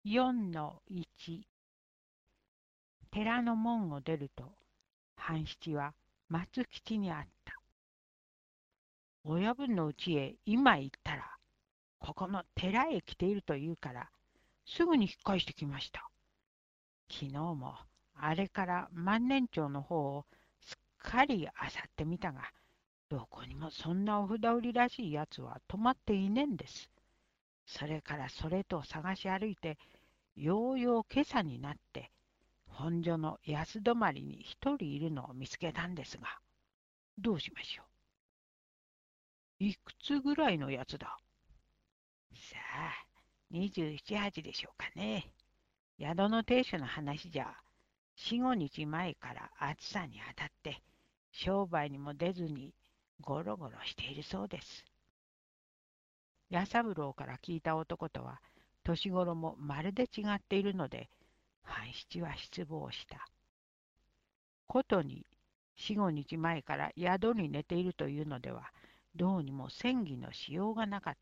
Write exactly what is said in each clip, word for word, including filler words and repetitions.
よんのいち。寺の門を出ると、半七は松吉に会った。親分の家へ今行ったら、ここの寺へ来ていると言うから、すぐに引っ返してきました。昨日もあれから万年町の方をすっかり漁ってみたが、どこにもそんなお札売りらしいやつは泊まっていねえんです。それからそれと探し歩いて、ようよう今朝になって、本所の安泊まりに一人いるのを見つけたんですが、どうしましょう。いくつぐらいのやつだ。さあ、にじゅうなな、はちでしょうかね。宿の亭主の話じゃ、四五日前から暑さに当たって、商売にも出ずにゴロゴロしているそうです。弥三郎から聞いた男とは、年頃もまるで違っているので、半七は失望した。ことに、四五日前から宿に寝ているというのでは、どうにも詮議のしようがなかった。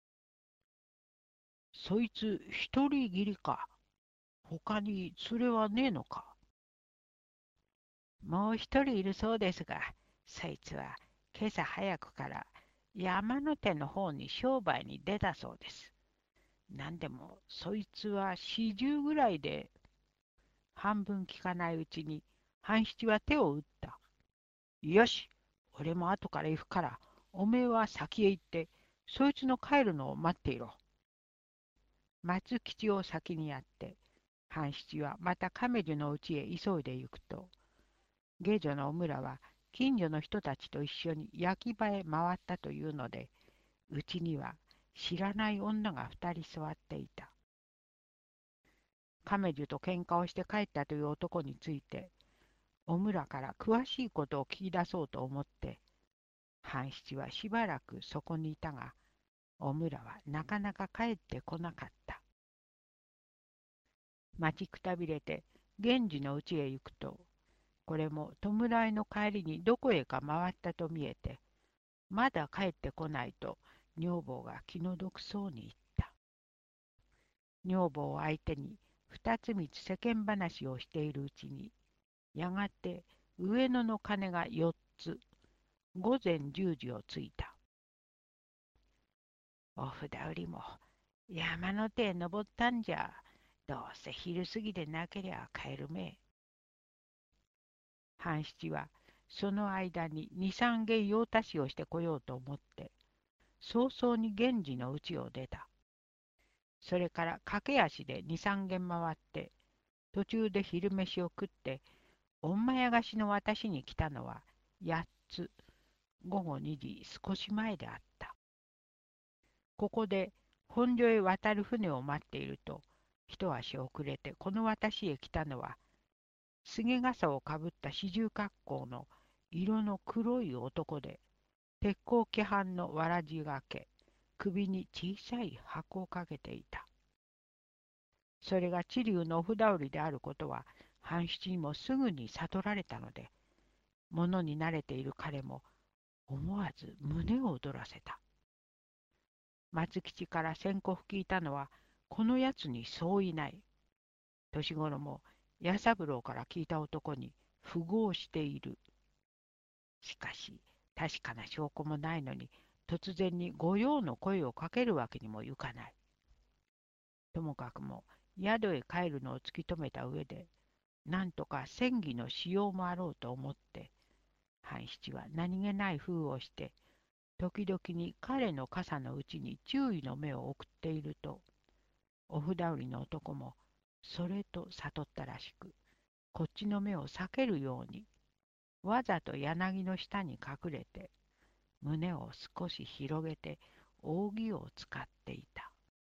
そいつ一人きりか。他に連れはねえのか。もう一人いるそうですが、そいつは今朝早くから山の手の方に商売に出たそうです。なんでもそいつは四十ぐらいで、半分聞かないうちに半七は手を打った。よし、俺も後から行くから、おめえは先へ行って、そいつの帰るのを待っていろ。松吉を先にやって、半七はまた亀樹のうちへ急いで行くと、下女のお村は近所の人たちと一緒に焼き場へ回ったというので、うちには知らない女が二人座っていた。亀樹と喧嘩をして帰ったという男について、お村から詳しいことを聞き出そうと思って、半七はしばらくそこにいたが、お村はなかなか帰ってこなかった。待ちくたびれて源次の家へ行くと、これも弔いの帰りにどこへか回ったと見えて、まだ帰ってこないと女房が気の毒そうに言った。女房を相手に二つ三つ世間話をしているうちに、やがて上野の鐘が四つ、午前十時をついた。お札売りも山の手へ登ったんじゃ、どうせ昼過ぎでなけりゃ帰るめえ。半七はその間に二三軒用足しをしてこようと思って、早々に源氏の家を出た。それから駆け足で二三軒回って、途中で昼飯を食って、おんまやがしの私に来たのはやっつ、午後にじ少し前であった。ここで本所へ渡る船を待っていると、一足遅れてこの私へ来たのは、菅笠をかぶった四十格好の色の黒い男で、鉄鋼規範のわらじがけ、首に小さい箱をかけていた。それが知立のお札売りであることは、半七にもすぐに悟られたので、物に慣れている彼も思わず胸を躍らせた。松吉から先行聞いたのは、このやつにそういない。年頃も弥三郎から聞いた男に符合している。しかし、確かな証拠もないのに、突然に御用の声をかけるわけにもいかない。ともかくも、宿へ帰るのを突き止めた上で、なんとか詮議のしようもあろうと思って、半七は何気ない風をして、時々に彼の傘のうちに注意の目を送っていると、お札売りの男もそれと悟ったらしく、こっちの目を避けるように、わざと柳の下に隠れて、胸を少し広げて扇を使っていた。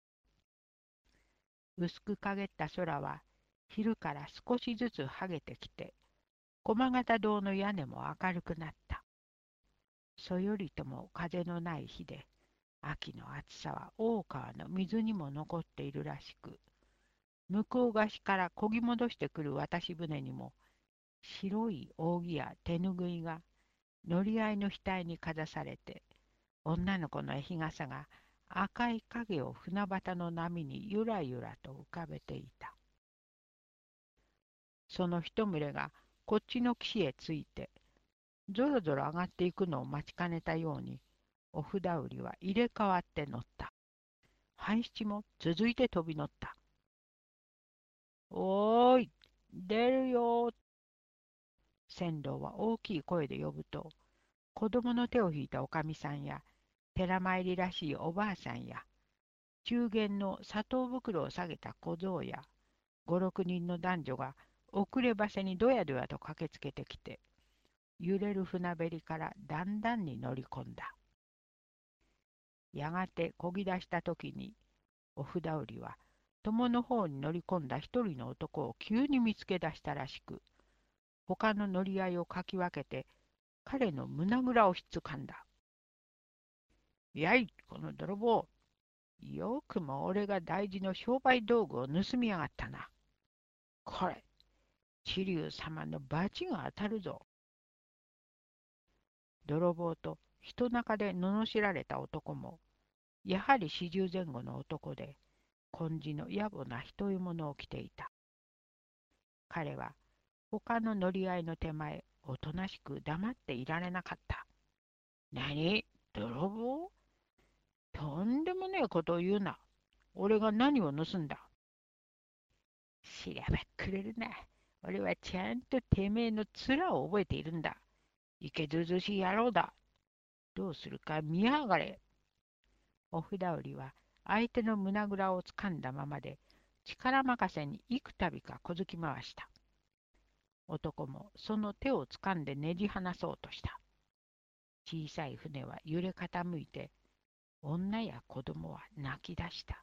薄く陰った空は、昼から少しずつ剥げてきて、駒形堂の屋根も明るくなった。そよりとも風のない日で、秋の暑さは大川の水にも残っているらしく、向こう岸から漕ぎ戻してくる渡し船にも、白い扇や手ぬぐいが乗り合いの額にかざされて、女の子の絵日傘が赤い影を船端の波にゆらゆらと浮かべていた。その一群れがこっちの岸へ着いて、ぞろぞろ上がっていくのを待ちかねたように、お札売りは入れ替わって乗った。半七も続いて飛び乗った。おーい、出るよー。船頭は大きい声で呼ぶと、子供の手を引いたおかみさんや、寺参りらしいおばあさんや、中間の砂糖袋を下げた小僧や、五六人の男女が遅ればせにどやどやと駆けつけてきて、揺れる船べりからだんだんに乗り込んだ。やがて漕ぎ出したときに、お札売りは、友の方に乗り込んだ一人の男を急に見つけ出したらしく、他の乗り合いをかき分けて、彼の胸ぐらをひっつかんだ。やい、この泥棒。よくも俺が大事の商売道具を盗みやがったな。これ、知立様の罰が当たるぞ。泥棒と人中で罵られた男も、やはり四十前後の男で、紺地の野暮な一重物を着ていた。彼は他の乗り合いの手前、おとなしく黙っていられなかった。何、泥棒？とんでもねえことを言うな。俺が何を盗んだ？知らばっくれるな。俺はちゃんとてめえの面を覚えているんだ。いけずうずうしい野郎だ。どうするか見やがれ。お札売りは相手の胸ぐらをつかんだままで、力任せに幾度か小突き回した。男もその手をつかんでねじ離そうとした。小さい船は揺れ傾いて、女や子供は泣き出した。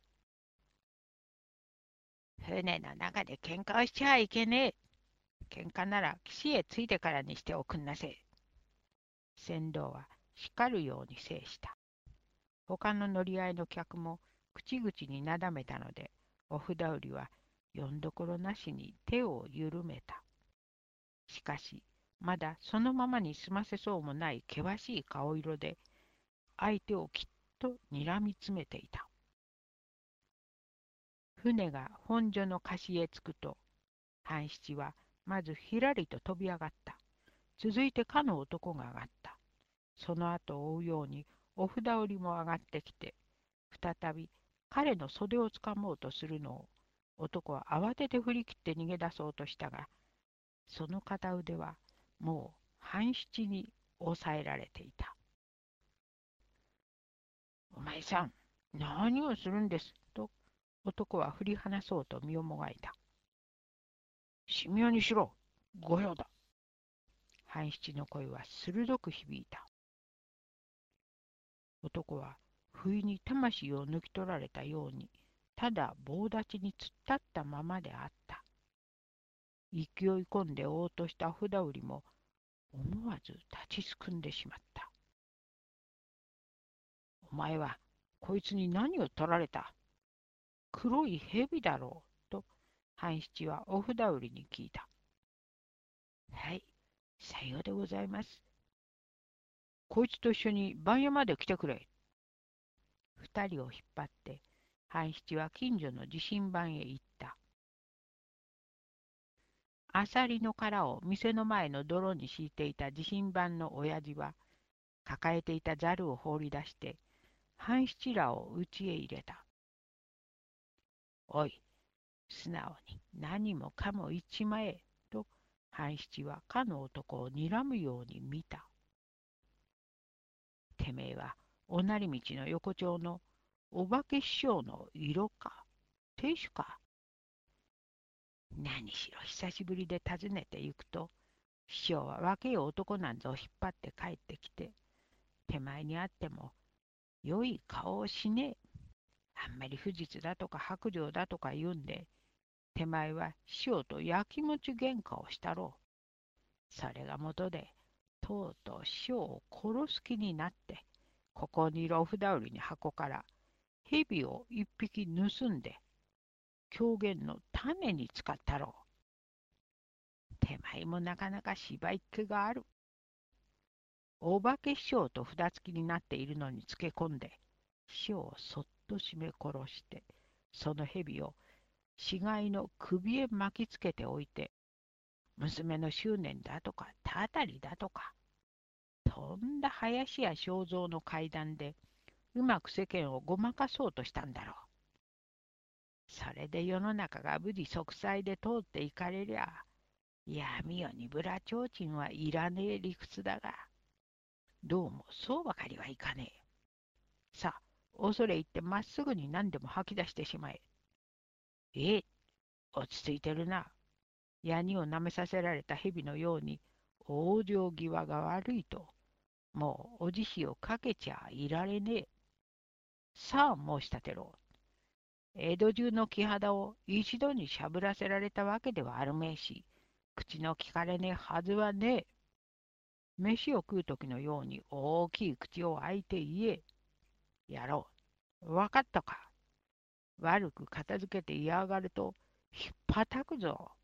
船の中で喧嘩をしちゃいけねえ。喧嘩なら岸へ着いてからにしておくんなせえ。船頭は叱るように制した。他の乗り合いの客も口々になだめたので、お札売りはよんどころなしに手を緩めた。しかし、まだそのままに済ませそうもない険しい顔色で、相手をきっとにらみつめていた。船が本所の岸へ着くと、半七はまずひらりと飛び上がった。続いてかの男が上がった。その後を追うようにお札売りも上がってきて、再び彼の袖をつかもうとするのを、男は慌てて振り切って逃げ出そうとしたが、その片腕はもう半七に押さえられていた。お前さん、何をするんですと、男は振り離そうと身をもがいた。神妙にしろ、御用だ。半七の声は鋭く響いた。男は不意に魂を抜き取られたように、ただ棒立ちに突っ立ったままであった。勢い込んでおうとした札売りも思わず立ちすくんでしまった。お前はこいつに何を取られた？黒い蛇だろうと半七はお札売りに聞いた。はい、さようでございます。こいつと一緒に番屋まで来てくれ。二人を引っ張って半七は近所の地震番へ行った。アサリの殻を店の前の泥に敷いていた地震番の親父は、抱えていたざるを放り出して、半七らを家へ入れた。おい、素直に何もかも言っちまえ、と半七はかの男を睨むように見た。てめえはおなり道の横丁のお化け師匠の色か、亭主か。何しろ久しぶりで訪ねて行くと、師匠は若い男なんぞを引っ張って帰ってきて、手前にあっても良い顔をしねえ。あんまり不実だとか薄情だとか言うんで、手前は師匠とやきもち喧嘩をしたろう。それが元で、とうとう師匠を殺す気になって、ここにいるお札売りに箱から蛇を一匹盗んで、狂言の種に使ったろう。手前もなかなか芝居っ気がある。お化け師匠と札付きになっているのにつけ込んで、 塩をそっと絞め殺して、その蛇を死骸の首へ巻きつけておいて、娘の執念だとか、たたりだとか、とんだ林家正蔵の階段で、うまく世間をごまかそうとしたんだろう。それで世の中が無事息災で通っていかれりゃ、闇夜にブラ提灯はいらねえ理屈だが、どうもそうばかりはいかねえ。さあ、恐れ入ってまっすぐに何でも吐き出してしまえ。ええ、落ち着いてるな。ヤニを舐めさせられた蛇のように往生際が悪いと、もうお慈悲をかけちゃいられねえ。さあ申し立てろ。江戸中の木肌を一度にしゃぶらせられたわけではあるめえし、口のきかれねえはずはねえ。飯を食うときのように大きい口を開いて言え。やろう。わかったか。悪く片付けて嫌がると、ひっぱたくぞ。